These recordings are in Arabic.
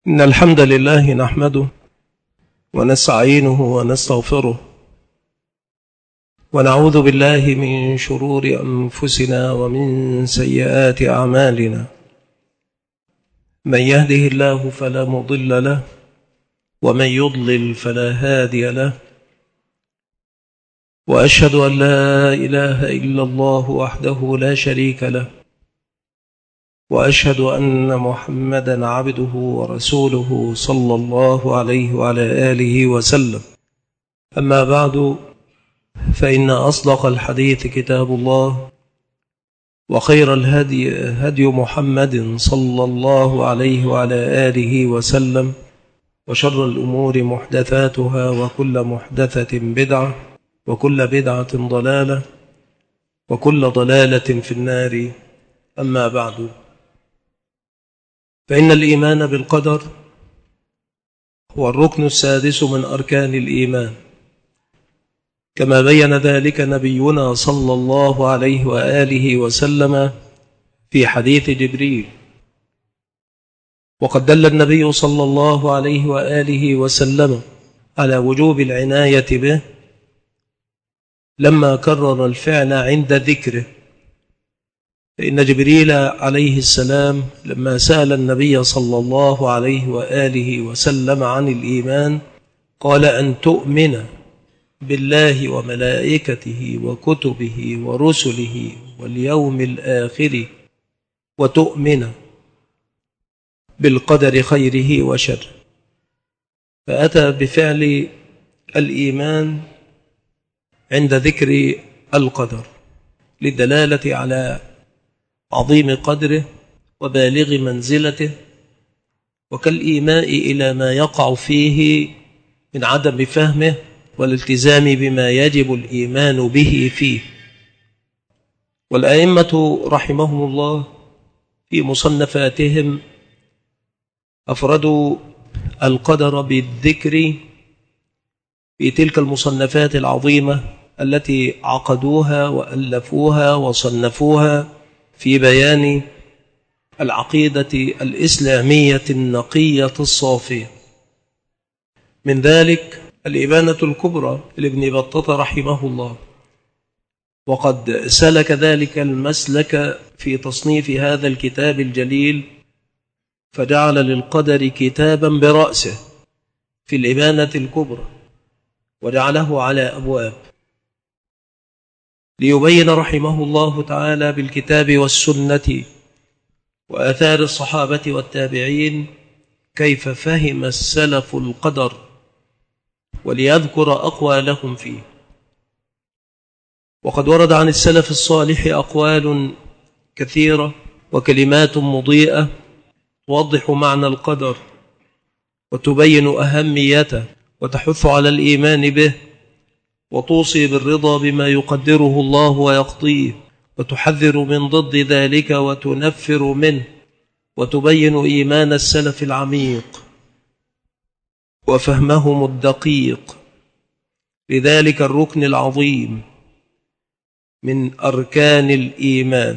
إن الحمد لله نحمده ونستعينه ونستغفره ونعوذ بالله من شرور أنفسنا ومن سيئات أعمالنا. من يهده الله فلا مضل له ومن يضلل فلا هادي له، وأشهد أن لا إله إلا الله وحده لا شريك له، وأشهد أن محمدا عبده ورسوله صلى الله عليه وعلى آله وسلم. أما بعد، فإن أصدق الحديث كتاب الله، وخير الهدي هدي محمد صلى الله عليه وعلى آله وسلم، وشر الأمور محدثاتها، وكل محدثة بدعة، وكل بدعة ضلالة، وكل ضلالة في النار. أما بعد، فإن الإيمان بالقدر هو الركن السادس من أركان الإيمان، كما بين ذلك نبينا صلى الله عليه وآله وسلم في حديث جبريل. وقد دل النبي صلى الله عليه وآله وسلم على وجوب العناية به لما كرر الفعل عند ذكره، فإن جبريل عليه السلام لما سأل النبي صلى الله عليه وآله وسلم عن الإيمان قال: أن تؤمن بالله وملائكته وكتبه ورسله واليوم الآخر، وتؤمن بالقدر خيره وشره. فأتى بفعل الإيمان عند ذكر القدر للدلالة على عظيم قدره وبالغ منزلته، وكالإيماء إلى ما يقع فيه من عدم فهمه والالتزام بما يجب الإيمان به فيه. والأئمة رحمهم الله في مصنفاتهم أفردوا القدر بالذكر في تلك المصنفات العظيمة التي عقدوها وألفوها وصنفوها في بيان العقيدة الإسلامية النقية الصافية. من ذلك الإبانة الكبرى لابن بطة رحمه الله، وقد سلك ذلك المسلك في تصنيف هذا الكتاب الجليل، فجعل للقدر كتابا برأسه في الإبانة الكبرى، وجعله على أبواب ليبين رحمه الله تعالى بالكتاب والسنة وآثار الصحابة والتابعين كيف فهم السلف القدر، وليذكر أقوالهم فيه. وقد ورد عن السلف الصالح أقوال كثيرة وكلمات مضيئة توضح معنى القدر وتبين أهميته وتحث على الإيمان به، وتوصي بالرضا بما يقدره الله ويقضيه، وتحذر من ضد ذلك وتنفر منه، وتبين إيمان السلف العميق وفهمهم الدقيق لذلك الركن العظيم من أركان الإيمان.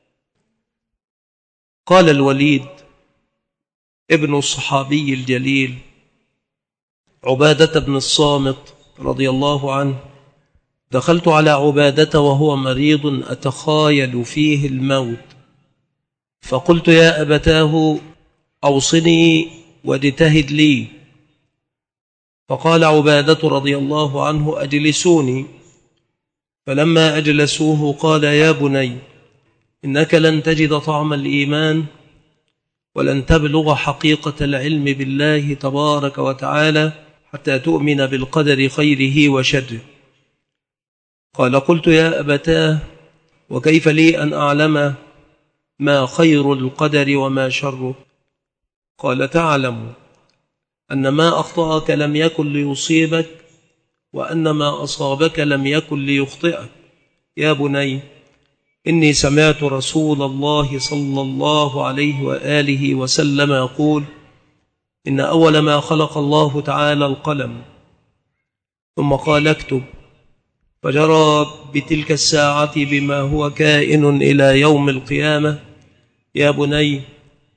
قال الوليد ابن الصحابي الجليل عبادة بن الصامت رضي الله عنه: دخلت على عبادة وهو مريض أتخايل فيه الموت، فقلت: يا أبتاه أوصني واجتهد لي. فقال عبادة رضي الله عنه: أجلسوني. فلما أجلسوه قال: يا بني، إنك لن تجد طعم الإيمان ولن تبلغ حقيقة العلم بالله تبارك وتعالى حتى تؤمن بالقدر خيره وشره. قال: قلت: يا أبتاه، وكيف لي أن أعلم ما خير القدر وما شره؟ قال: تعلم أن ما أخطأك لم يكن ليصيبك، وأن ما أصابك لم يكن ليخطئك. يا بني، إني سمعت رسول الله صلى الله عليه وآله وسلم يقول: إن أول ما خلق الله تعالى القلم، ثم قال: اكتب، فجرى بتلك الساعة بما هو كائن إلى يوم القيامة. يا بني،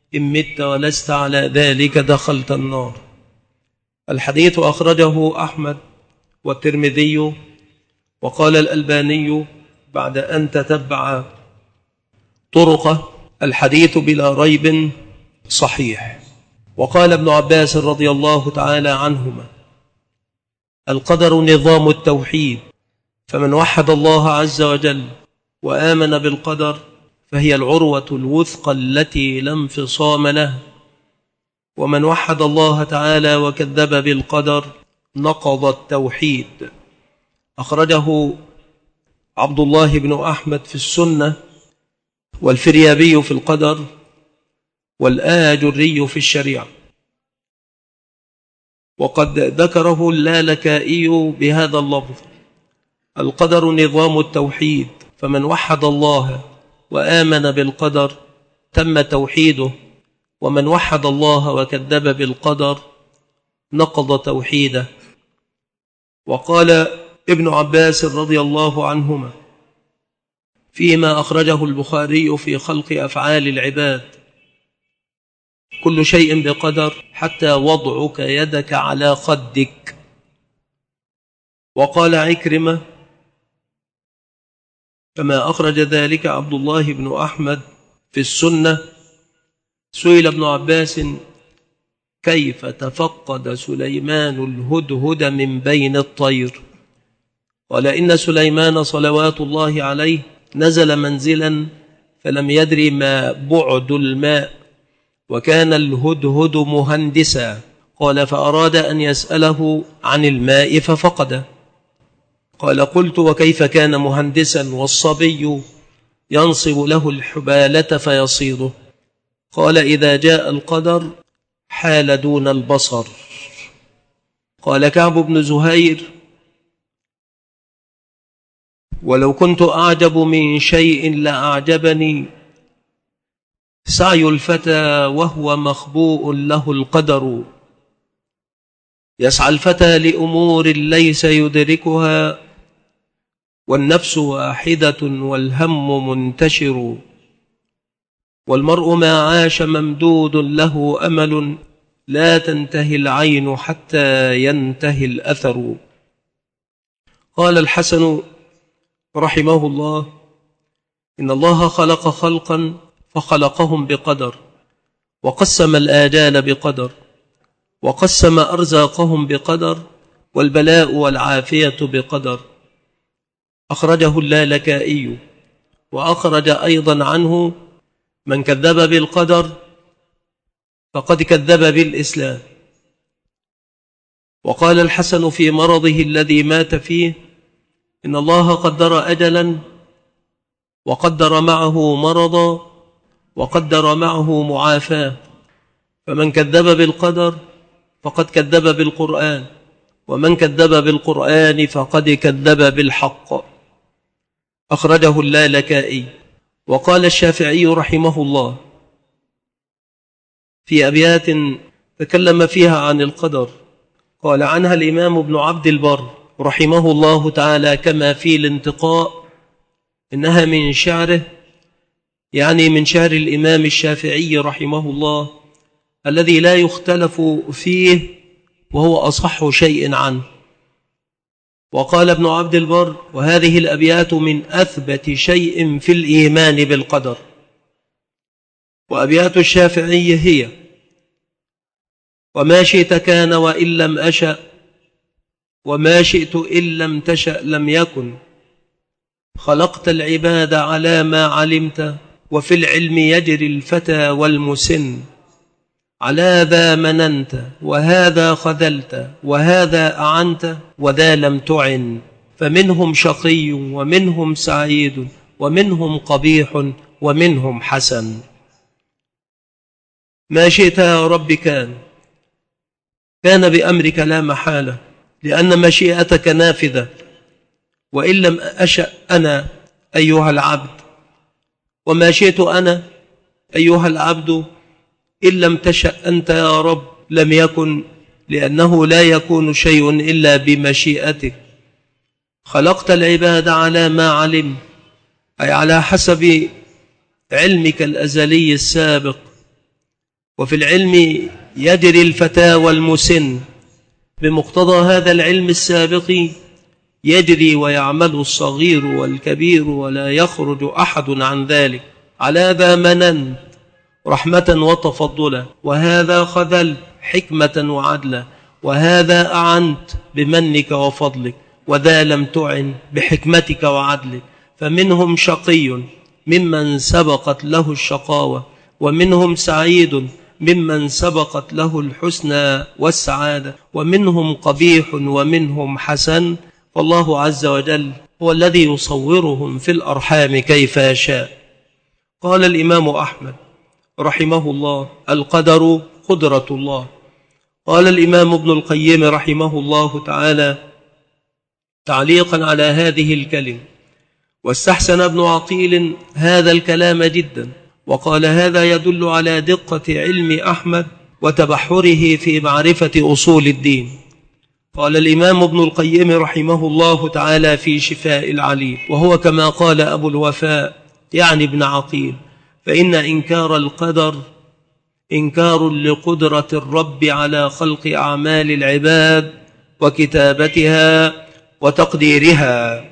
إن مت ولست على ذلك دخلت النار. الحديث أخرجه أحمد والترمذي، وقال الألباني بعد أن تتبع طرقه: الحديث بلا ريب صحيح. وقال ابن عباس رضي الله تعالى عنهما: القدر نظام التوحيد، فمن وحد الله عز وجل وآمن بالقدر فهي العروة الوثقى التي لا انفصام لها، ومن وحد الله تعالى وكذب بالقدر نقض التوحيد. أخرجه عبد الله بن أحمد في السنة، والفريابي في القدر، والآجري في الشريعة. وقد ذكره اللالكائي بهذا اللفظ: القدر نظام التوحيد، فمن وحد الله وآمن بالقدر تم توحيده، ومن وحد الله وكذب بالقدر نقض توحيده. وقال ابن عباس رضي الله عنهما فيما أخرجه البخاري في خلق أفعال العباد: كل شيء بقدر حتى وضعك يدك على خدك. وقال عكرمة كما أخرج ذلك عبد الله بن أحمد في السنة: سئل ابن عباس: كيف تفقد سليمان الهدهد من بين الطير؟ قال: إن سليمان صلوات الله عليه نزل منزلا فلم يدري ما بعد الماء، وكان الهدهد مهندسا. قال: فأراد أن يسأله عن الماء ففقده. قال: قلت: وكيف كان مهندسا والصبي ينصب له الحبالة فيصيده؟ قال: إذا جاء القدر حال دون البصر. قال كعب بن زهير: ولو كنت أعجب من شيء لأعجبني سعي الفتى وهو مخبوء له القدر. يسعى الفتى لأمور ليس يدركها، والنفس واحدة والهم منتشر. والمرء ما عاش ممدود له أمل، لا تنتهي العين حتى ينتهي الأثر. قال الحسن رحمه الله: إن الله خلق خلقا فخلقهم بقدر، وقسم الآجال بقدر، وقسم أرزاقهم بقدر، والبلاء والعافية بقدر. أخرجه اللالكائي. وأخرج أيضا عنه: من كذب بالقدر فقد كذب بالإسلام. وقال الحسن في مرضه الذي مات فيه: إن الله قدر أجلا، وقدر معه مرضا، وقدر معه معافاة، فمن كذب بالقدر فقد كذب بالقرآن، ومن كذب بالقرآن فقد كذب بالحق. أخرجه اللالكائي. وقال الشافعي رحمه الله في أبيات تكلم فيها عن القدر، قال عنها الإمام ابن عبد البر رحمه الله تعالى كما في الانتقاء: إنها من شعره، يعني من شعر الإمام الشافعي رحمه الله الذي لا يختلف فيه، وهو أصح شيء عنه. وقال ابن عبد البر: وهذه الأبيات من أثبت شيء في الإيمان بالقدر. وأبيات الشافعي هي: وما شئت كان وإن لم أشأ، وما شئت إن لم تشأ لم يكن، خلقت العباد على ما علمت، وفي العلم يجري الفتى والمسن، على ذا مننت وهذا خذلت، وهذا أعنت وذا لم تعن، فمنهم شقي ومنهم سعيد، ومنهم قبيح ومنهم حسن. ما شئت يا رب كان بأمرك لا محالة، لأن مشيئتك نافذة. وإن لم أشأ أنا أيها العبد، وما شئت أنا أيها العبد، إن لم تشأ أنت يا رب لم يكن، لأنه لا يكون شيء إلا بمشيئتك. خلقت العباد على ما علم، أي على حسب علمك الأزلي السابق، وفي العلم يجري الفتى والمسن، بمقتضى هذا العلم السابق يجري ويعمل الصغير والكبير ولا يخرج أحد عن ذلك. على ذا مننت رحمة وتفضلا، وهذا خذلت حكمة وعدلا، وهذا أعنت بمنك وفضلك، وذا لم تعن بحكمتك وعدلك. فمنهم شقي ممن سبقت له الشقاوة، ومنهم سعيد ممن سبقت له الحسنى والسعادة، ومنهم قبيح ومنهم حسن، فالله عز وجل هو الذي يصورهم في الأرحام كيف يشاء. قال الإمام أحمد رحمه الله: القدر قدرة الله. قال الإمام ابن القيم رحمه الله تعالى تعليقا على هذه الكلمة: واستحسن ابن عقيل هذا الكلام جدا، وقال: هذا يدل على دقة علم أحمد وتبحره في معرفة أصول الدين. قال الإمام ابن القيم رحمه الله تعالى في شفاء العليل، وهو كما قال أبو الوفاء يعني ابن عقيل: فإن إنكار القدر إنكار لقدرة الرب على خلق أعمال العباد وكتابتها وتقديرها.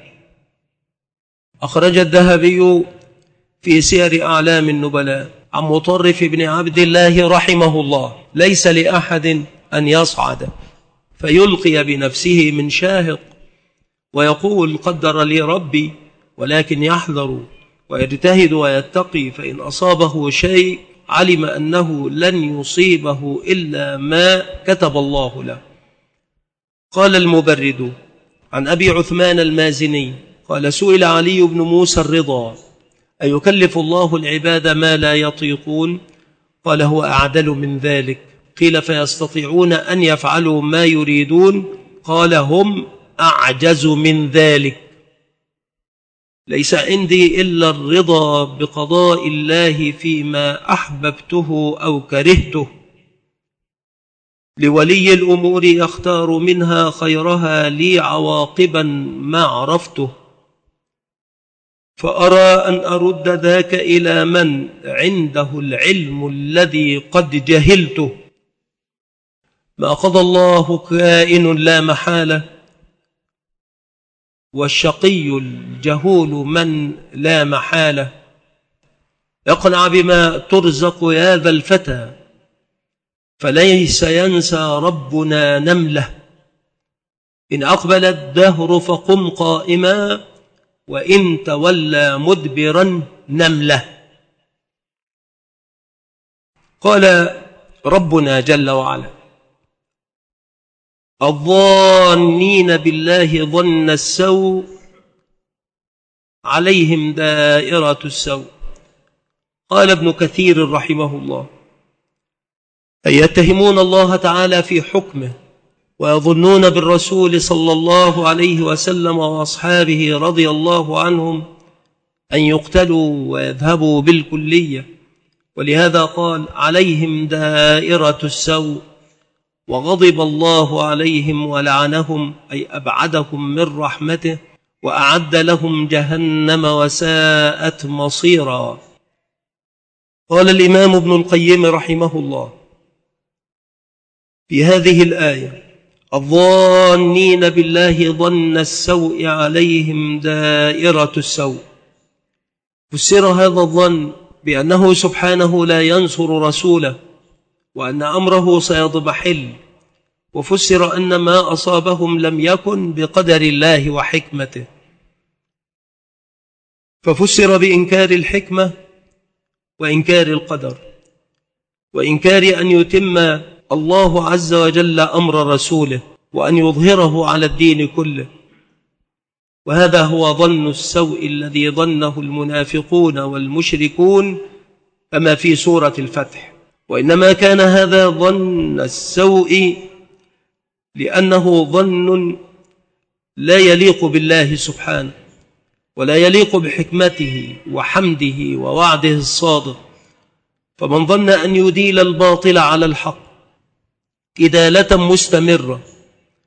أخرج الذهبي في سير أعلام النبلاء عن مطرف بن عبد الله رحمه الله: ليس لأحد أن يصعد فيلقي بنفسه من شاهق ويقول قدر لي ربي، ولكن يحذر ويجتهد ويتقي، فإن أصابه شيء علم أنه لن يصيبه إلا ما كتب الله له. قال المبرد عن أبي عثمان المازني قال: سئل علي بن موسى الرضا: أيكلف الله العباد ما لا يطيقون؟ قال: هو أعدل من ذلك. قيل: فيستطيعون أن يفعلوا ما يريدون؟ قال: هم أعجز من ذلك. ليس عندي إلا الرضا بقضاء الله فيما أحببته أو كرهته. لولي الأمور يختار منها خيرها لي عواقبا ما عرفته، فأرى أن أرد ذاك إلى من عنده العلم الذي قد جهلته. ما قضى الله كائن لا محالة، والشقي الجهول من لا محالة. اقنع بما ترزق يا ذا الفتى، فليس ينسى ربنا نمله. إن أقبل الدهر فقم قائما، وإن تولى مدبرا نمله. قال ربنا جل وعلا: الظانين بالله ظن السوء عليهم دائرة السوء. قال ابن كثير رحمه الله: أي يتهمون الله تعالى في حكمه، ويظنون بالرسول صلى الله عليه وسلم وأصحابه رضي الله عنهم أن يقتلوا ويذهبوا بالكلية. ولهذا قال: عليهم دائرة السوء، وغضب الله عليهم ولعنهم، أي أبعدهم من رحمته، وأعد لهم جهنم وساءت مصيرا. قال الإمام ابن القيم رحمه الله في هذه الآية: الظانين بالله ظن السوء عليهم دائرة السوء. فسر هذا الظن بأنه سبحانه لا ينصر رسوله، وأن أمره سيضمحل. وفسر أن ما أصابهم لم يكن بقدر الله وحكمته. ففسر بإنكار الحكمة وإنكار القدر، وإنكار أن يتم الله عز وجل أمر رسوله، وأن يظهره على الدين كله. وهذا هو ظن السوء الذي ظنه المنافقون والمشركون كما في سورة الفتح. وإنما كان هذا ظن السوء لأنه ظن لا يليق بالله سبحانه، ولا يليق بحكمته وحمده ووعده الصادق. فمن ظن أن يديل الباطل على الحق إدالة مستمرة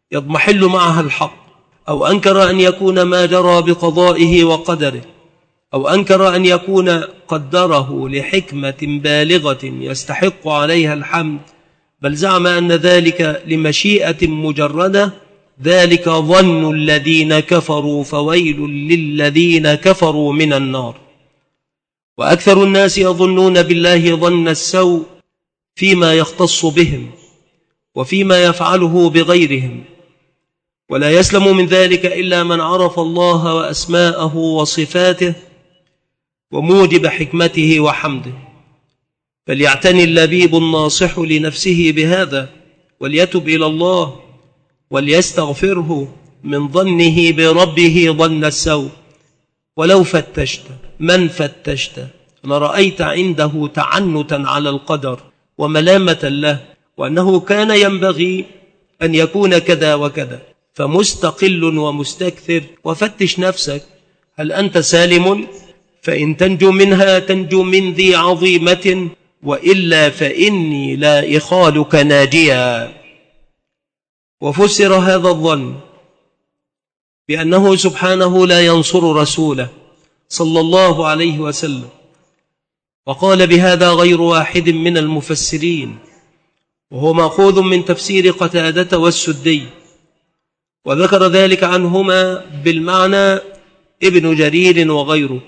يضمحل معها الحق، أو أنكر أن يكون ما جرى بقضائه وقدره، أو أنكر أن يكون قدره لحكمة بالغة يستحق عليها الحمد، بل زعم أن ذلك لمشيئة مجردة، ذلك ظن الذين كفروا فويل للذين كفروا من النار. وأكثر الناس يظنون بالله ظن السوء فيما يختص بهم وفيما يفعله بغيرهم، ولا يسلم من ذلك إلا من عرف الله وأسماءه وصفاته وموجب حكمته وحمده. فليعتني اللبيب الناصح لنفسه بهذا، وليتب إلى الله وليستغفره من ظنه بربه ظن السوء. ولو فتشت من فتشت لرأيت عنده تعنتا على القدر وملامة له، وأنه كان ينبغي أن يكون كذا وكذا، فمستقل ومستكثر. وفتش نفسك، هل أنت سالم؟ فإن تنجو منها تنجو من ذي عظيمة، وإلا فإني لا إخالك ناجيا. وفسر هذا الظن بأنه سبحانه لا ينصر رسوله صلى الله عليه وسلم، وقال بهذا غير واحد من المفسرين، وهو مأخوذ من تفسير قتادة والسدي، وذكر ذلك عنهما بالمعنى ابن جرير وغيره،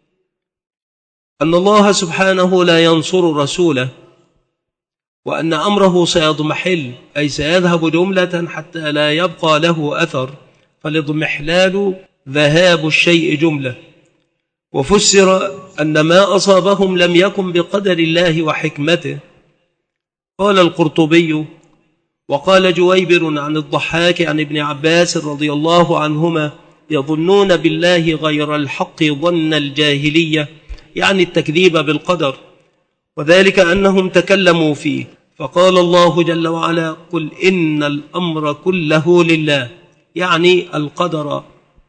أن الله سبحانه لا ينصر رسوله، وأن أمره سيضمحل، أي سيذهب جملة حتى لا يبقى له أثر، فالاضمحلال ذهاب الشيء جملة. وفسر أن ما أصابهم لم يكن بقدر الله وحكمته. قال القرطبي وقال جويبر عن الضحاك عن ابن عباس رضي الله عنهما: يظنون بالله غير الحق ظن الجاهلية، يعني التكذيب بالقدر، وذلك أنهم تكلموا فيه، فقال الله جل وعلا: قل إن الأمر كله لله، يعني القدر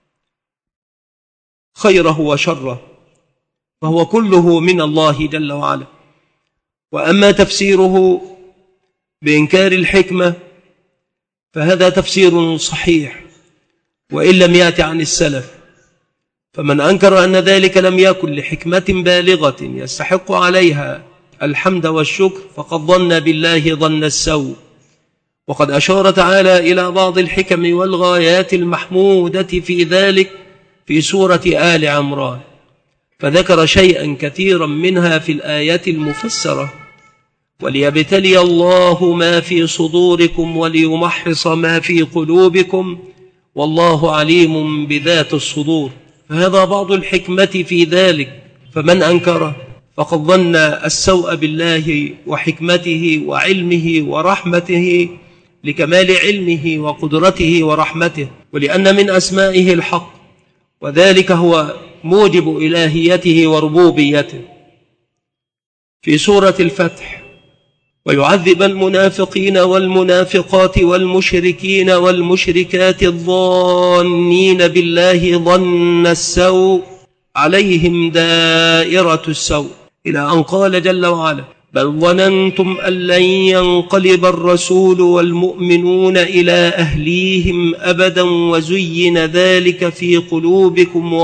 خيره وشره، فهو كله من الله جل وعلا. وأما تفسيره بإنكار الحكمة فهذا تفسير صحيح وإن لم يأت عن السلف، فمن أنكر أن ذلك لم يكن لحكمة بالغة يستحق عليها الحمد والشكر فقد ظن بالله ظن السوء. وقد أشار تعالى إلى بعض الحكم والغايات المحمودة في ذلك في سورة آل عمران، فذكر شيئا كثيرا منها في الآيات المفسرة: وليبتلي الله ما في صدوركم وليمحص ما في قلوبكم والله عليم بذات الصدور. فهذا بعض الحكمة في ذلك، فمن أنكره فقد ظن السوء بالله وحكمته وعلمه ورحمته لكمال علمه وقدرته ورحمته، ولأن من أسمائه الحق، وذلك هو موجب إلهيته وربوبيته. في سورة الفتح: ويعذب المنافقين والمنافقات والمشركين والمشركات الظانين بالله ظن السوء عليهم دائرة السوء، إلى أن قال جل وعلا: بل ظننتم أن لن ينقلب الرسول والمؤمنون إلى أهليهم أبدا وزين ذلك في قلوبكم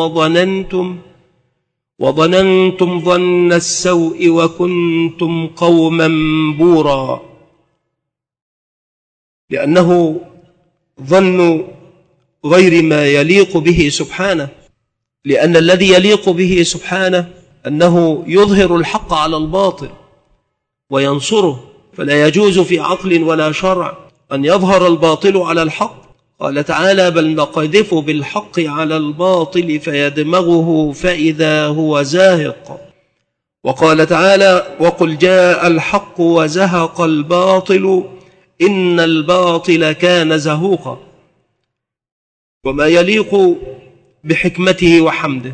وظننتم ظن السوء وكنتم قوما بورا. لأنه ظن غير ما يليق به سبحانه، لأن الذي يليق به سبحانه أنه يظهر الحق على الباطل وينصره، فلا يجوز في عقل ولا شرع أن يظهر الباطل على الحق. قال تعالى: بل نقذف بالحق على الباطل فيدمغه فإذا هو زاهق. وقال تعالى: وقل جاء الحق وزهق الباطل إن الباطل كان زهوقا. وما يليق بحكمته وحمده،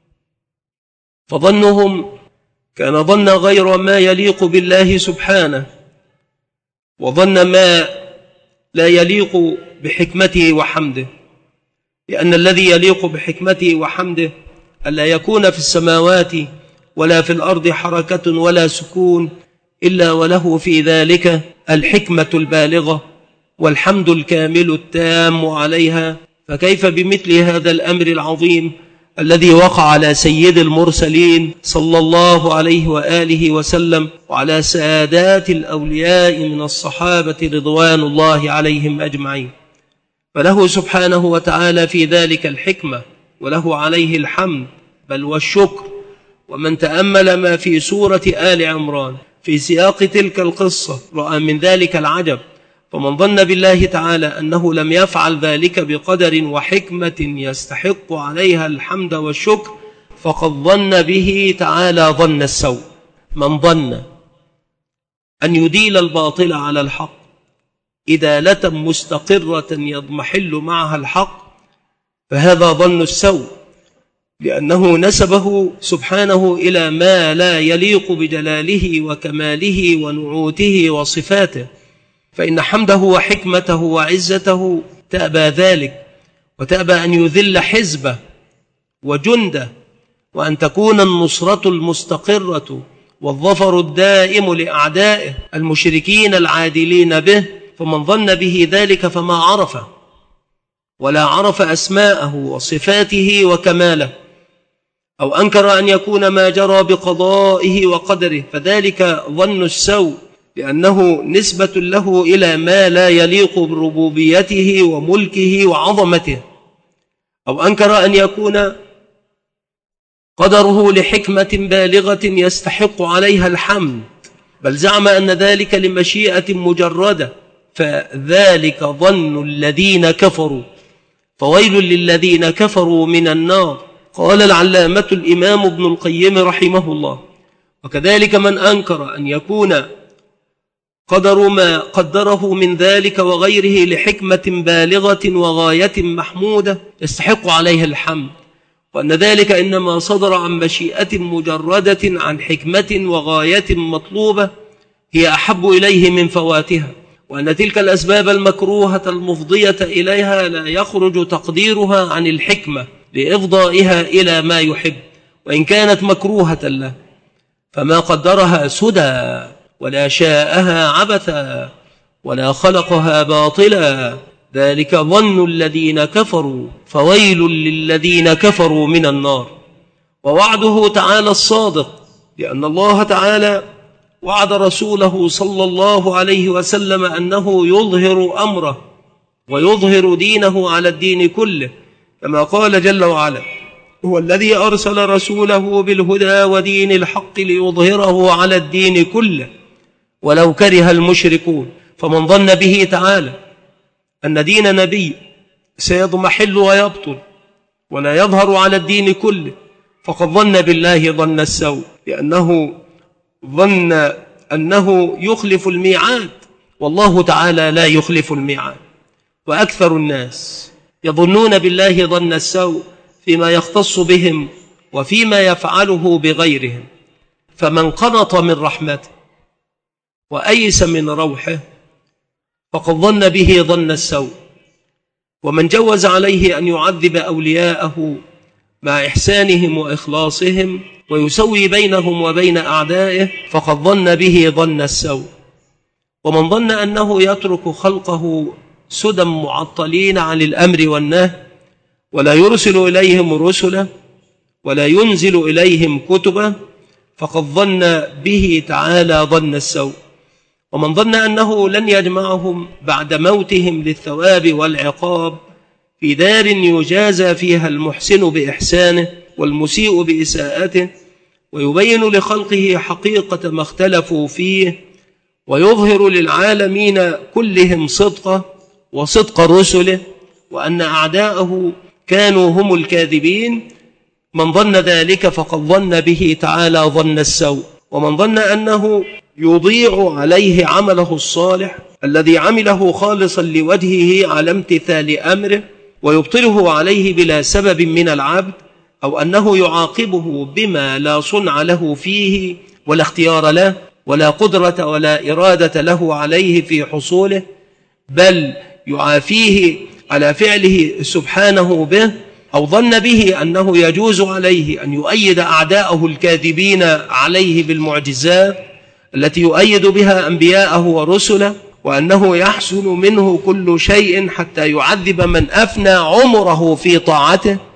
فظنهم كان ظن غير ما يليق بالله سبحانه، وظن ما لا يليق بحكمته وحمده، لأن الذي يليق بحكمته وحمده ألا يكون في السماوات ولا في الأرض حركة ولا سكون إلا وله في ذلك الحكمة البالغة والحمد الكامل التام عليها. فكيف بمثل هذا الأمر العظيم الذي وقع على سيد المرسلين صلى الله عليه وآله وسلم وعلى سادات الأولياء من الصحابة رضوان الله عليهم أجمعين. فله سبحانه وتعالى في ذلك الحكمة، وله عليه الحمد بل والشكر. ومن تأمل ما في سورة آل عمران في سياق تلك القصة رأى من ذلك العجب. فمن ظن بالله تعالى أنه لم يفعل ذلك بقدر وحكمة يستحق عليها الحمد والشكر فقد ظن به تعالى ظن السوء. من ظن أن يديل الباطل على الحق إدالة مستقرة يضمحل معها الحق فهذا ظن السوء، لأنه نسبه سبحانه إلى ما لا يليق بجلاله وكماله ونعوته وصفاته، فإن حمده وحكمته وعزته تأبى ذلك، وتأبى أن يذل حزبه وجنده، وأن تكون النصرة المستقرة والظفر الدائم لأعدائه المشركين العادلين به. فمن ظن به ذلك فما عرفه ولا عرف أسماءه وصفاته وكماله، أو أنكر أن يكون ما جرى بقضائه وقدره فذلك ظن السوء، لأنه نسبة له إلى ما لا يليق بربوبيته وملكه وعظمته. أو أنكر أن يكون قدره لحكمة بالغة يستحق عليها الحمد، بل زعم أن ذلك لمشيئة مجردة، فذلك ظن الذين كفروا، فويل للذين كفروا من النار. قال العلامة الإمام ابن القيم رحمه الله: وكذلك من أنكر أن يكون قدر ما قدره من ذلك وغيره لحكمة بالغة وغاية محمودة يستحق عليها الحمد، وأن ذلك إنما صدر عن مشيئة مجردة عن حكمة وغاية مطلوبة هي أحب إليه من فواتها، وأن تلك الأسباب المكروهة المفضية إليها لا يخرج تقديرها عن الحكمة لإفضائها إلى ما يحب، وإن كانت مكروهة له فما قدرها سدى ولا شاءها عبثا ولا خلقها باطلا، ذلك ظن الذين كفروا فويل للذين كفروا من النار. ووعده تعالى الصادق، لأن الله تعالى وعد رسوله صلى الله عليه وسلم أنه يظهر أمره ويظهر دينه على الدين كله، كما قال جل وعلا: هو الذي أرسل رسوله بالهدى ودين الحق ليظهره على الدين كله ولو كره المشركون. فمن ظن به تعالى أن دين نبي سيضمحل ويبطل ولا يظهر على الدين كله فقد ظن بالله ظن السوء، لأنه ظن أنه يخلف الميعاد، والله تعالى لا يخلف الميعاد. وأكثر الناس يظنون بالله ظن السوء فيما يختص بهم وفيما يفعله بغيرهم، فمن قنط من رحمته وأيس من روحه فقد ظن به ظن السوء، ومن جوز عليه أن يعذب أولياءه مع إحسانهم وإخلاصهم ويسوي بينهم وبين أعدائه فقد ظن به ظن السوء. ومن ظن أنه يترك خلقه سدى معطلين عن الأمر والنهي ولا يرسل إليهم رسلا ولا ينزل إليهم كتبا فقد ظن به تعالى ظن السوء. ومن ظن أنه لن يجمعهم بعد موتهم للثواب والعقاب في دار يجازى فيها المحسن بإحسانه والمسيء بإساءته، ويبين لخلقه حقيقة ما اختلفوا فيه ويظهر للعالمين كلهم صدقه وصدق رسله وأن أعداءه كانوا هم الكاذبين، من ظن ذلك فقد ظن به تعالى ظن السوء. ومن ظن أنه يضيع عليه عمله الصالح الذي عمله خالصا لوجهه على امتثال أمره ويبطله عليه بلا سبب من العبد، أو أنه يعاقبه بما لا صنع له فيه ولا اختيار له ولا قدرة ولا إرادة له عليه في حصوله، بل يعافيه على فعله سبحانه به، أو ظن به أنه يجوز عليه أن يؤيد أعداءه الكاذبين عليه بالمعجزات التي يؤيد بها أنبياءه ورسله، وأنه يحسن منه كل شيء حتى يعذب من أفنى عمره في طاعته،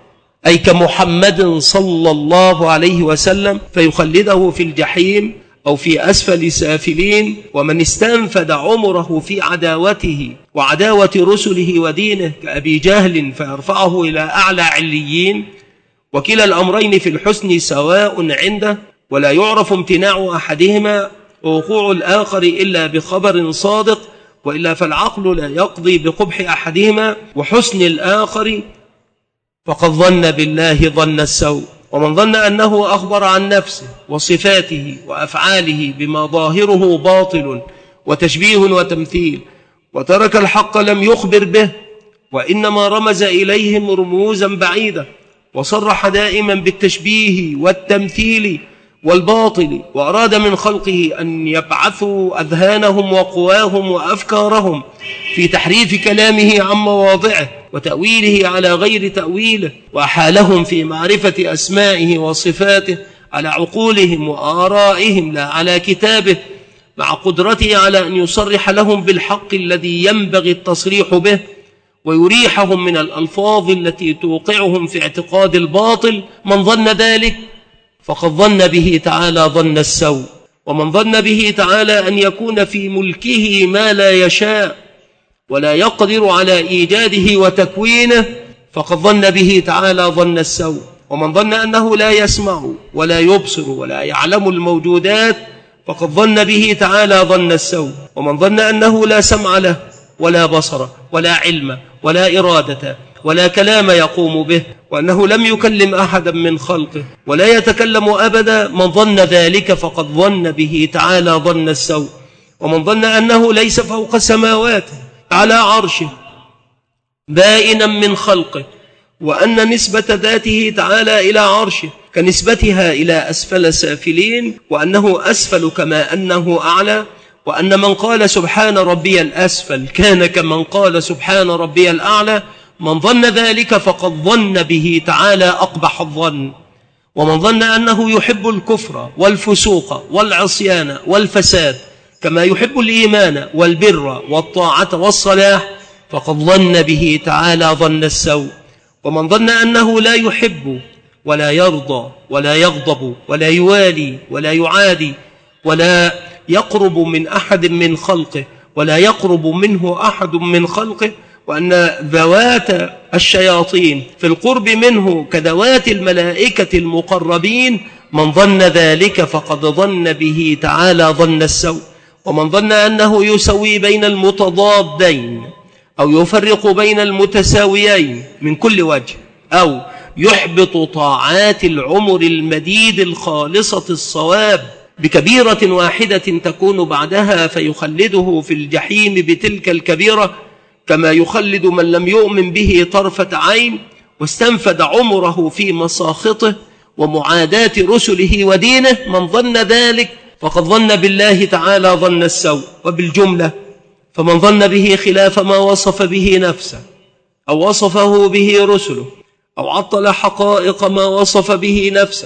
أي كمحمد صلى الله عليه وسلم، فيخلده في الجحيم أو في أسفل سافلين. ومن استنفد عمره في عداوته وعداوة رسله ودينه كأبي جهل فيرفعه إلى أعلى عليين. وكلا الأمرين في الحسن سواء عنده، ولا يعرف امتناع أحدهما ووقوع الآخر إلا بخبر صادق، وإلا فالعقل لا يقضي بقبح أحدهما وحسن الآخر، فقد ظن بالله ظن السوء. ومن ظن أنه أخبر عن نفسه وصفاته وأفعاله بما ظاهره باطل وتشبيه وتمثيل، وترك الحق لم يخبر به، وإنما رمز إليهم رموزا بعيدة، وصرح دائما بالتشبيه والتمثيل والباطل، وأراد من خلقه أن يبعثوا أذهانهم وقواهم وأفكارهم في تحريف كلامه عن مواضعه وتأويله على غير تأويله، وأحالهم في معرفة أسمائه وصفاته على عقولهم وآرائهم لا على كتابه، مع قدرته على أن يصرح لهم بالحق الذي ينبغي التصريح به، ويريحهم من الألفاظ التي توقعهم في اعتقاد الباطل. من ظن ذلك فقد ظن به تعالى ظن السوء. ومن ظن به تعالى أن يكون في ملكه ما لا يشاء ولا يقدر على إيجاده وتكوينه، فقد ظن به تعالى ظن السوء. ومن ظن أنه لا يسمع ولا يبصر ولا يعلم الموجودات، فقد ظن به تعالى ظن السوء. ومن ظن أنه لا سمع له ولا بصر ولا علم ولا إرادة ولا كلام يقوم به، وأنه لم يكلم أحدا من خلقه ولا يتكلم أبدا، من ظن ذلك فقد ظن به تعالى ظن السوء. ومن ظن أنه ليس فوق سماواته على عرشه بائنا من خلقه، وأن نسبة ذاته تعالى إلى عرشه كنسبتها إلى أسفل سافلين، وأنه أسفل كما أنه أعلى، وأن من قال سبحان ربي الأسفل كان كمن قال سبحان ربي الأعلى. من ظن ذلك فقد ظن به تعالى أقبح الظن. ومن ظن أنه يحب الكفر والفسوق والعصيان والفساد كما يحب الإيمان والبر والطاعة والصلاح، فقد ظن به تعالى ظن السوء. ومن ظن أنه لا يحب ولا يرضى ولا يغضب ولا يوالي ولا يعادي ولا يقرب من أحد من خلقه ولا يقرب منه أحد من خلقه، وأن ذوات الشياطين في القرب منه كذوات الملائكة المقربين، من ظن ذلك فقد ظن به تعالى ظن السوء. ومن ظن أنه يسوي بين المتضادين أو يفرق بين المتساويين من كل وجه، أو يحبط طاعات العمر المديد الخالصة الصواب بكبيرة واحدة تكون بعدها، فيخلده في الجحيم بتلك الكبيرة كما يخلد من لم يؤمن به طرفة عين واستنفد عمره في مساخطه ومعاداة رسله ودينه. من ظن ذلك فقد ظن بالله تعالى ظن السوء. وبالجملة فمن ظن به خلاف ما وصف به نفسه أو وصفه به رسله، أو عطل حقائق ما وصف به نفسه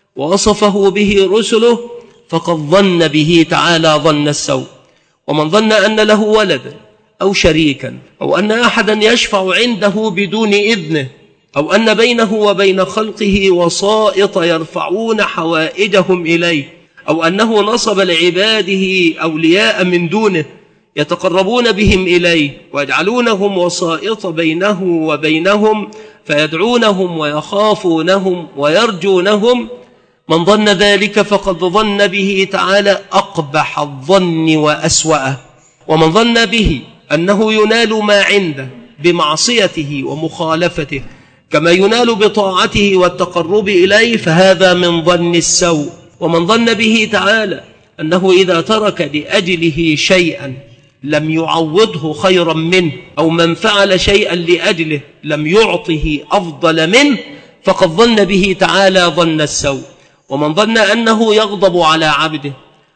ووصفه به رسله، فقد ظن به تعالى ظن السوء. ومن ظن أن له ولدا أو شريكا، أو أن أحدا يشفع عنده بدون إذنه، أو أن بينه وبين خلقه وسائط يرفعون حوائجهم إليه، أو أنه نصب لعباده أولياء من دونه يتقربون بهم إليه ويجعلونهم وسائط بينه وبينهم فيدعونهم ويخافونهم ويرجونهم، من ظن ذلك فقد ظن به تعالى أقبح الظن وأسوأه. ومن ظن به أنه ينال ما عنده بمعصيته ومخالفته كما ينال بطاعته والتقرب إليه، فهذا من ظن السوء. ومن ظن به تعالى أنه إذا ترك لأجله شيئا لم يعوضه خيرا منه، أو من فعل شيئا لأجله لم يعطه أفضل منه، فقد ظن به تعالى ظن السوء. ومن ظن أنه يغضب على عبده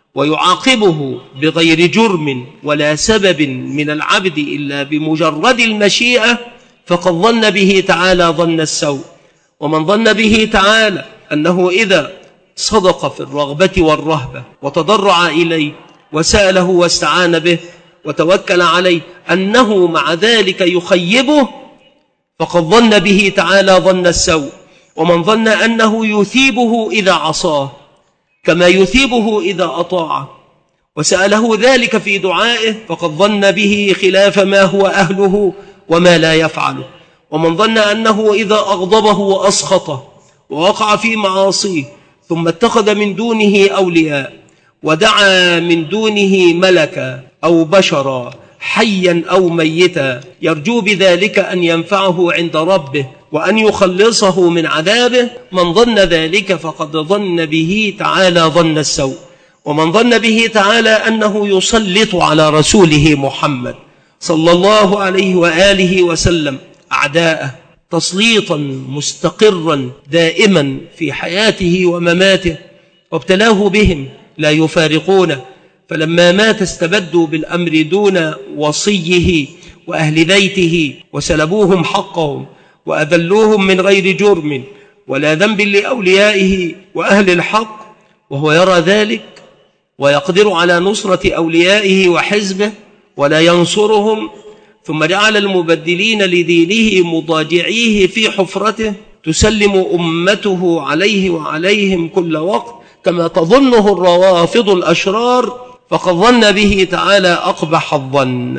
ويعاقبه بغير جرم ولا سبب من العبد إلا بمجرد المشيئة، فقد ظن به تعالى ظن السوء. ومن ظن به تعالى أنه إذا صدق في الرغبة والرهبة وتضرع إليه وسأله واستعان به وتوكل عليه أنه مع ذلك يخيبه، فقد ظن به تعالى ظن السوء. ومن ظن أنه يثيبه إذا عصاه كما يثيبه إذا أطاعه وسأله ذلك في دعائه فقد ظن به خلاف ما هو أهله وما لا يفعله. ومن ظن أنه إذا أغضبه وأسخطه ووقع في معاصيه ثم اتخذ من دونه أولياء ودعا من دونه ملكا أو بشرا حيا أو ميتا يرجو بذلك أن ينفعه عند ربه وأن يخلصه من عذابه، من ظن ذلك فقد ظن به تعالى ظن السوء. ومن ظن به تعالى أنه يسلط على رسوله محمد صلى الله عليه وآله وسلم أعداءه تسليطا مستقرا دائما في حياته ومماته، وابتلاه بهم لا يفارقونه، فلما مات استبدوا بالأمر دون وصيه وأهل بيته وسلبوهم حقهم وأذلوهم من غير جرم ولا ذنب لأوليائه وأهل الحق، وهو يرى ذلك ويقدر على نصرة أوليائه وحزبه ولا ينصرهم، ثم جعل المبدلين لدينه مضاجعيه في حفرته تسلم أمته عليه وعليهم كل وقت كما تظنه الروافض الأشرار، فقد ظن به تعالى أقبح الظن.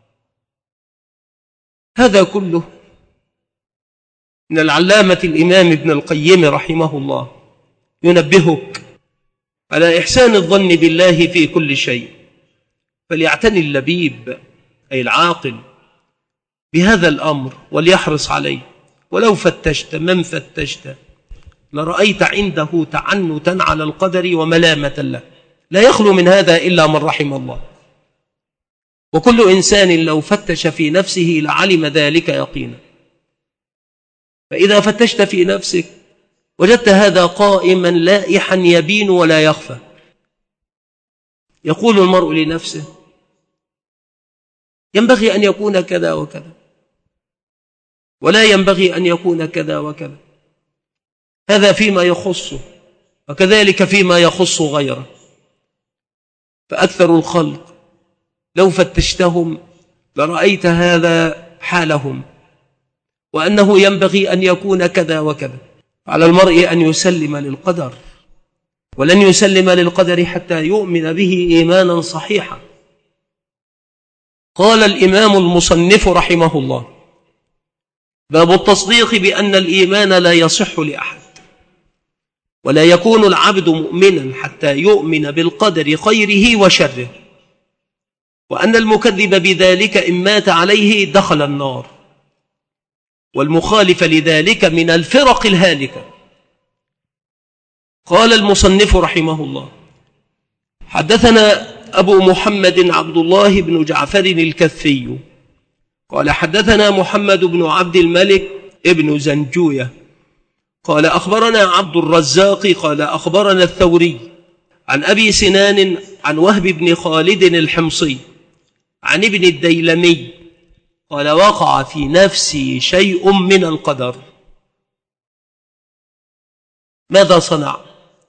هذا كله من العلامة الإمام ابن القيم رحمه الله ينبهك على إحسان الظن بالله في كل شيء، فليعتني اللبيب أي العاقل بهذا الأمر وليحرص عليه. ولو فتشت من فتشت لرأيت عنده تعنتا على القدر وملامة له، لا يخلو من هذا إلا من رحم الله، وكل إنسان لو فتش في نفسه لعلم ذلك يقينا. فإذا فتشت في نفسك وجدت هذا قائما لائحا يبين ولا يخفى، يقول المرء لنفسه ينبغي أن يكون كذا وكذا ولا ينبغي أن يكون كذا وكذا، هذا فيما يخصه وكذلك فيما يخص غيره. فأكثر الخلق لو فتشتهم لرأيت هذا حالهم، وأنه ينبغي أن يكون كذا وكذا. على المرء أن يسلم للقدر، ولن يسلم للقدر حتى يؤمن به إيمانا صحيحا. قال الإمام المصنف رحمه الله: باب التصديق بأن الإيمان لا يصح لأحد، ولا يكون العبد مؤمنا حتى يؤمن بالقدر خيره وشره، وأن المكذب بذلك إن مات عليه دخل النار، والمخالف لذلك من الفرق الهالكة. قال المصنف رحمه الله: حدثنا أبو محمد عبد الله بن جعفر الكثي قال حدثنا محمد بن عبد الملك ابن زنجوية قال أخبرنا عبد الرزاق قال أخبرنا الثوري عن أبي سنان عن وهب بن خالد الحمصي عن ابن الديلمي قال وقع في نفسي شيء من القدر. ماذا صنع؟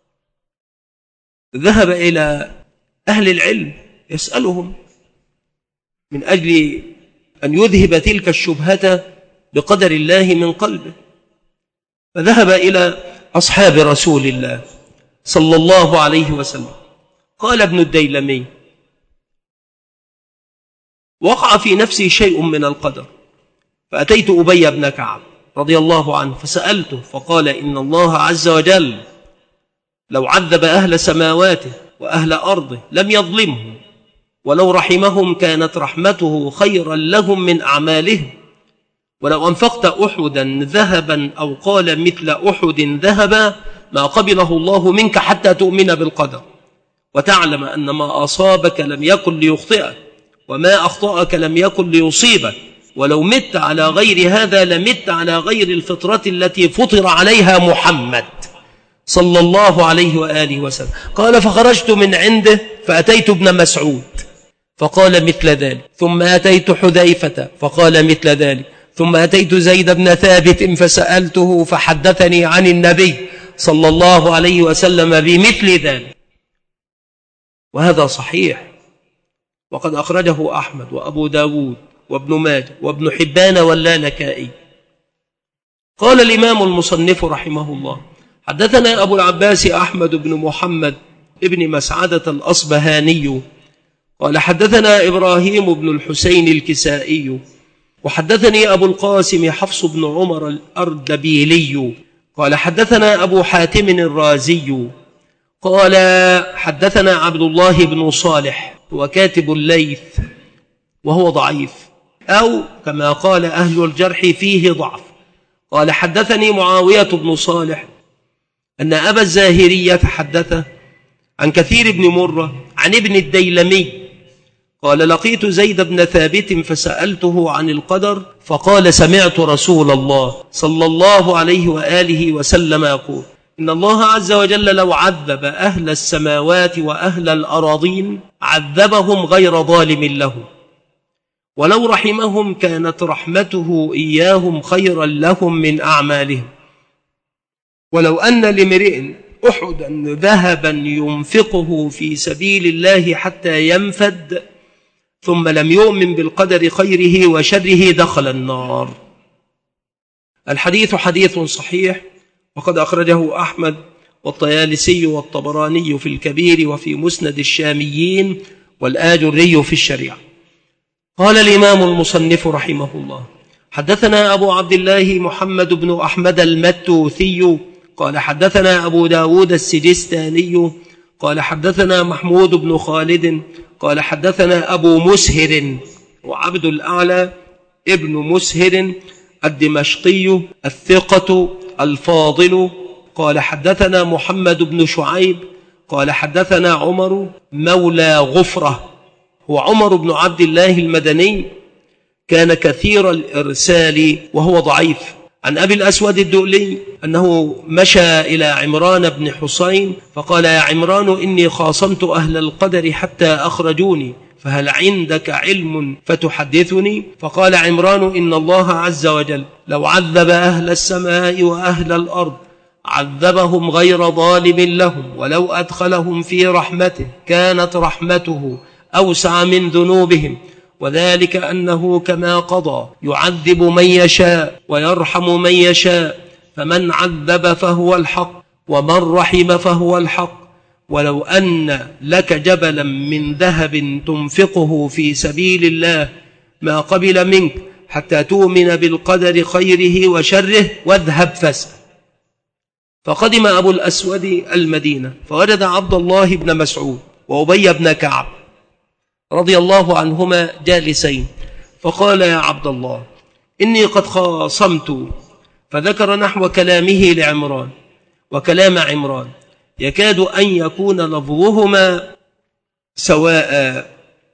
ذهب إلى أهل العلم يسألهم من أجل أن يذهب تلك الشبهة بقدر الله من قلبه، فذهب إلى أصحاب رسول الله صلى الله عليه وسلم. قال ابن الديلمي: وقع في نفسي شيء من القدر، فأتيت أبي بن كعب رضي الله عنه فسألته، فقال: إن الله عز وجل لو عذب أهل سماواته وأهل أرضه لم يظلمهم، ولو رحمهم كانت رحمته خيرا لهم من أعمالهم، ولو أنفقت أحدا ذهبا أو قال مثل أحد ذهبا ما قبله الله منك حتى تؤمن بالقدر، وتعلم أن ما أصابك لم يكن ليخطئك، وما أخطأك لم يكن ليصيبك، ولو مت على غير هذا لمت على غير الفطرة التي فطر عليها محمد صلى الله عليه وآله وسلم. قال: فخرجت من عنده فأتيت ابن مسعود فقال مثل ذلك، ثم أتيت حذيفة فقال مثل ذلك، ثم أتيت زيد بن ثابت فسألته فحدثني عن النبي صلى الله عليه وسلم بمثل ذلك. وهذا صحيح، وقد أخرجه أحمد وأبو داود وابن ماجه وابن حبان واللالكائي. قال الإمام المصنف رحمه الله: حدثنا أبو العباس أحمد بن محمد ابن مسعدة الأصبهاني قال حدثنا إبراهيم بن الحسين الكسائي وحدثني أبو القاسم حفص بن عمر الأردبيلي قال حدثنا أبو حاتم الرازي قال حدثنا عبد الله بن صالح وكاتب الليث وهو ضعيف، أو كما قال أهل الجرح فيه ضعف. قال حدثني معاوية بن صالح أن أبا الزاهرية حدثه عن كثير بن مرة عن ابن الديلمي قال لقيت زيد بن ثابت فسألته عن القدر فقال سمعت رسول الله صلى الله عليه وآله وسلم يقول: إن الله عز وجل لو عذب أهل السماوات وأهل الأراضين عذبهم غير ظالم لهم، ولو رحمهم كانت رحمته إياهم خيرا لهم من أعمالهم، ولو أن لامرئ أحدا ذهبا ينفقه في سبيل الله حتى ينفد ثم لم يؤمن بالقدر خيره وشره دخل النار. الحديث حديث صحيح، وقد أخرجه أحمد والطيالسي والطبراني في الكبير وفي مسند الشاميين والآجري في الشريعة. قال الإمام المصنف رحمه الله: حدثنا أبو عبد الله محمد بن أحمد المتوثي قال حدثنا أبو داود السجستاني قال حدثنا محمود بن خالد قال حدثنا أبو مسهر وعبد الأعلى ابن مسهر الدمشقي الثقة الفاضل قال حدثنا محمد بن شعيب قال حدثنا عمر مولى غفرة، هو عمر بن عبد الله المدني، كان كثير الإرسال وهو ضعيف، عن أبي الأسود الدؤلي أنه مشى إلى عمران بن حسين فقال: يا عمران إني خاصمت أهل القدر حتى أخرجوني، فهل عندك علم فتحدثني؟ فقال عمران: إن الله عز وجل لو عذب أهل السماء وأهل الأرض عذبهم غير ظالم لهم، ولو أدخلهم في رحمته كانت رحمته أوسع من ذنوبهم، وذلك أنه كما قضى يعذب من يشاء ويرحم من يشاء، فمن عذب فهو الحق ومن رحم فهو الحق. ولو أن لك جبلا من ذهب تنفقه في سبيل الله ما قبل منك حتى تؤمن بالقدر خيره وشره واذهب فاسأل. فقدم أبو الأسود المدينة فوجد عبد الله بن مسعود وأبي بن كعب رضي الله عنهما جالسين، فقال: يا عبد الله إني قد خاصمت، فذكر نحو كلامه لعمران وكلام عمران يكاد أن يكون لفظهما سواء،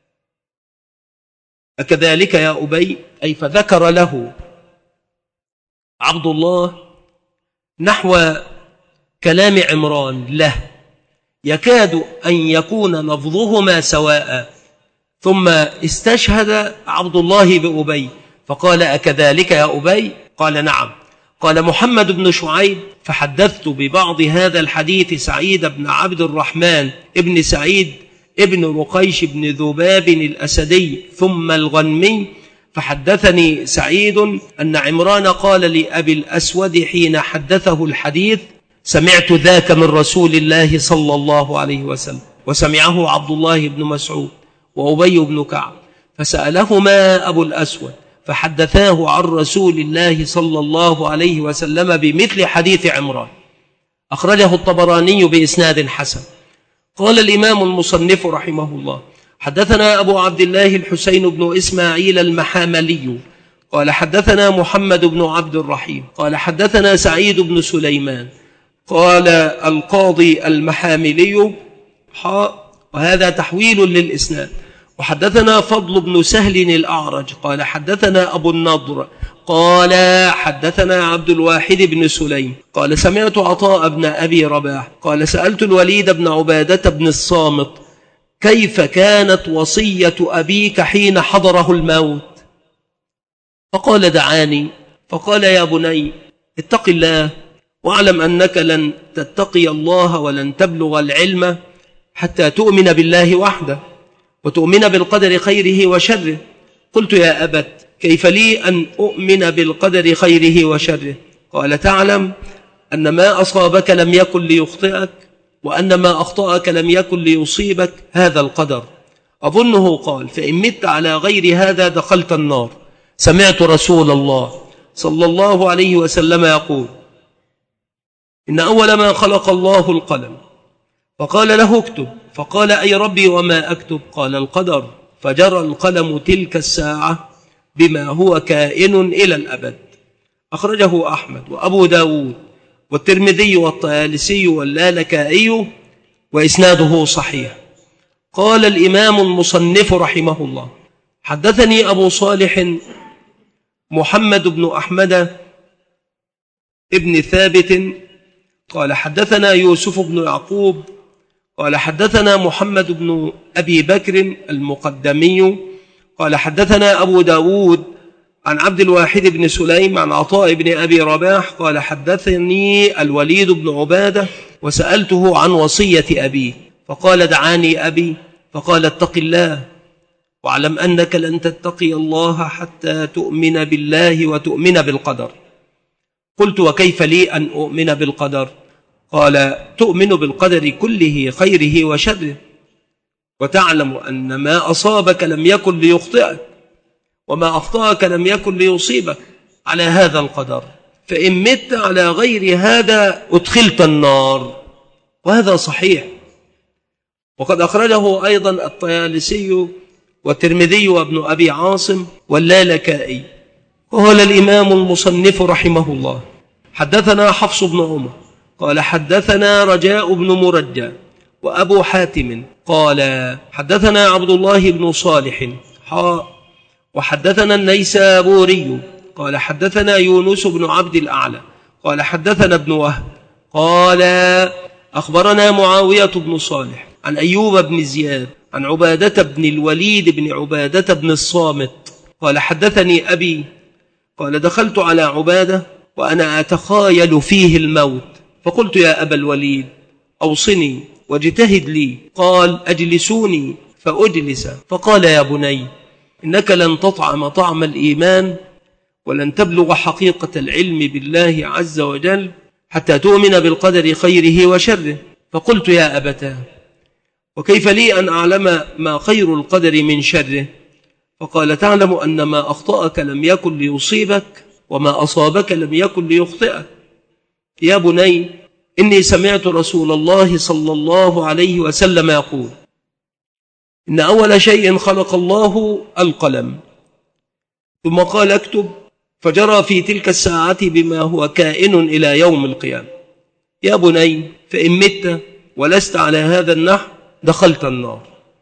أكذلك يا أبي؟ أي فذكر له عبد الله نحو كلام عمران له يكاد أن يكون لفظهما سواء، ثم استشهد عبد الله بأبي فقال: أكذلك يا أبي؟ قال: نعم. قال محمد بن شعيب: فحدثت ببعض هذا الحديث سعيد بن عبد الرحمن ابن سعيد ابن رقيش بن ذباب الأسدي ثم الغنمي، فحدثني سعيد أن عمران قال لأبي الأسود حين حدثه الحديث: سمعت ذاك من رسول الله صلى الله عليه وسلم. وسمعه عبد الله بن مسعود وأبي بن كعب، فسألهما أبو الأسود فحدثاه عن رسول الله صلى الله عليه وسلم بمثل حديث عمران. أخرجه الطبراني بإسناد حسن. قال الإمام المصنف رحمه الله: حدثنا أبو عبد الله الحسين بن إسماعيل المحاملي قال حدثنا محمد بن عبد الرحيم قال حدثنا سعيد بن سليمان قال القاضي المحاملي وهذا تحويل للإسناد. وحدثنا فضل بن سهل الأعرج قال حدثنا أبو النضر قال حدثنا عبد الواحد بن سليم قال سمعت عطاء بن أبي رباح قال سألت الوليد بن عبادة بن الصامت: كيف كانت وصية أبيك حين حضره الموت؟ فقال: دعاني. فقال: يا بني اتق الله، واعلم أنك لن تتقي الله ولن تبلغ العلم حتى تؤمن بالله وحده وتؤمن بالقدر خيره وشره. قلت: يا أبت، كيف لي أن أؤمن بالقدر خيره وشره؟ قال تعلم أن ما أصابك لم يكن ليخطئك وأن ما أخطأك لم يكن ليصيبك، هذا القدر. أظنه قال فإن مت على غير هذا دخلت النار. سمعت رسول الله صلى الله عليه وسلم يقول إن أول ما خلق الله القلم فقال له اكتب، فقال أي ربي وما أكتب؟ قال القدر، فجرى القلم تلك الساعة بما هو كائن إلى الأبد. أخرجه أحمد وأبو داود والترمذي والطيالسي واللالكائي وإسناده صحيح. قال الإمام المصنف رحمه الله حدثني أبو صالح محمد بن أحمد ابن ثابت قال حدثنا يوسف بن يعقوب قال حدثنا محمد بن أبي بكر المقدمي قال حدثنا أبو داود عن عبد الواحد بن سليم عن عطاء بن أبي رباح قال حدثني الوليد بن عبادة وسألته عن وصية أبيه فقال دعاني أبي فقال اتق الله واعلم أنك لن تتقي الله حتى تؤمن بالله وتؤمن بالقدر. قلت وكيف لي أن أؤمن بالقدر؟ قال تؤمن بالقدر كله خيره وشره وتعلم أن ما أصابك لم يكن ليخطئك وما أخطأك لم يكن ليصيبك على هذا القدر، فإن مت على غير هذا أدخلت النار. وهذا صحيح، وقد أخرجه أيضا الطيالسي والترمذي وابن أبي عاصم واللالكائي. قال الإمام المصنف رحمه الله حدثنا حفص بن عمر قال حدثنا رجاء بن مرجى وأبو حاتم قال حدثنا عبد الله بن صالح وحدثنا النيسابوري قال حدثنا يونس بن عبد الأعلى قال حدثنا ابن وهب قال أخبرنا معاوية بن صالح عن أيوب بن زياد عن عبادة بن الوليد بن عبادة بن الصامت قال حدثني أبي قال دخلت على عبادة وأنا أتخايل فيه الموت فقلت يا أبا الوليد أوصني واجتهد لي. قال أجلسوني فأجلس فقال يا بني إنك لن تطعم طعم الإيمان ولن تبلغ حقيقة العلم بالله عز وجل حتى تؤمن بالقدر خيره وشره. فقلت يا أبتاه وكيف لي أن أعلم ما خير القدر من شره؟ فقال تعلم أن ما أخطأك لم يكن ليصيبك وما أصابك لم يكن ليخطئك. يا بني إني سمعت رسول الله صلى الله عليه وسلم يقول إن أول شيء خلق الله القلم ثم قال اكتب، فجرى في تلك الساعة بما هو كائن إلى يوم القيامة. يا بني فإن مت ولست على هذا النحو دخلت النار.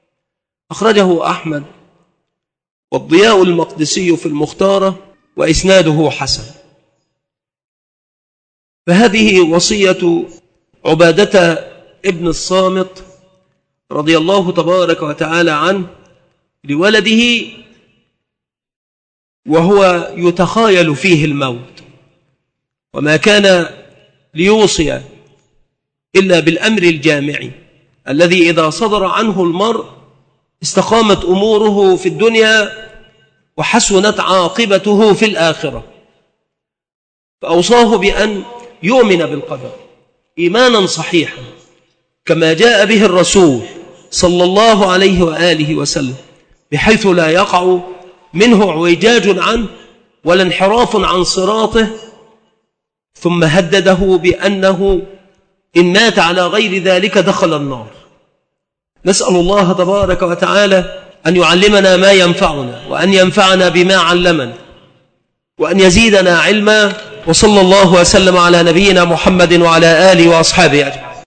أخرجه أحمد والضياء المقدسي في المختارة وإسناده حسن. فهذه وصية عبادة ابن الصامت رضي الله تبارك وتعالى عنه لولده وهو يتخايل فيه الموت، وما كان ليوصي إلا بالأمر الجامعي الذي إذا صدر عنه المرء استقامت أموره في الدنيا وحسنت عاقبته في الآخرة. فأوصاه بأن يؤمن بالقدر إيمانا صحيحا كما جاء به الرسول صلى الله عليه وآله وسلم، بحيث لا يقع منه اعوجاج عنه ولا انحراف عن صراطه. ثم هدده بأنه إن مات على غير ذلك دخل النار. نسأل الله تبارك وتعالى أن يعلمنا ما ينفعنا وأن ينفعنا بما علمنا وأن يزيدنا علما. وصلى الله وسلم على نبينا محمد وعلى آله وأصحابه أجمعين.